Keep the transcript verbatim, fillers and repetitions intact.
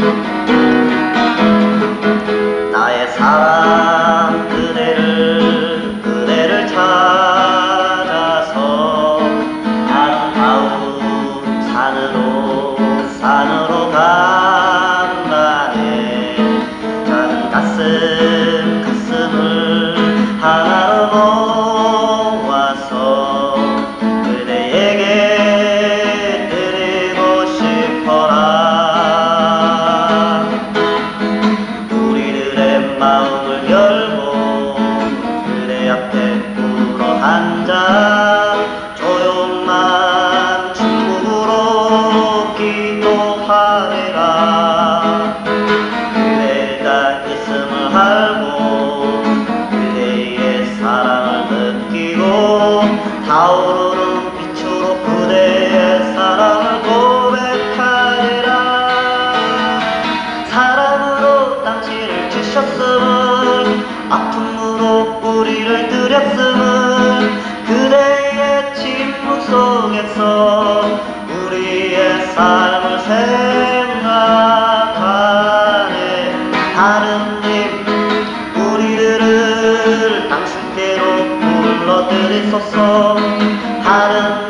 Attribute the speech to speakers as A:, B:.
A: 나의 사랑 그대를 그대를 찾아서 아름다운 산으로 산으로 간다네. 작은 가슴 가슴을 하나로 모아서 그대에게 드리고 싶어라. 우리들의 마음을 열고 그대 앞에 꿇어 앉아 조용한 침묵으로 기도하리라. 그대가 있음을 알고 그대의 사랑을 느끼고 타오르는 빛으로 그대의 사랑을 고백하리라. 사랑으로 당신을 주셨음을 아픔으로 우리를 드렸음을 그대의 침묵 속에서 우리의 삶을 생각하네. 하느님 우리들을 당신께로 불러드리소서. 하느님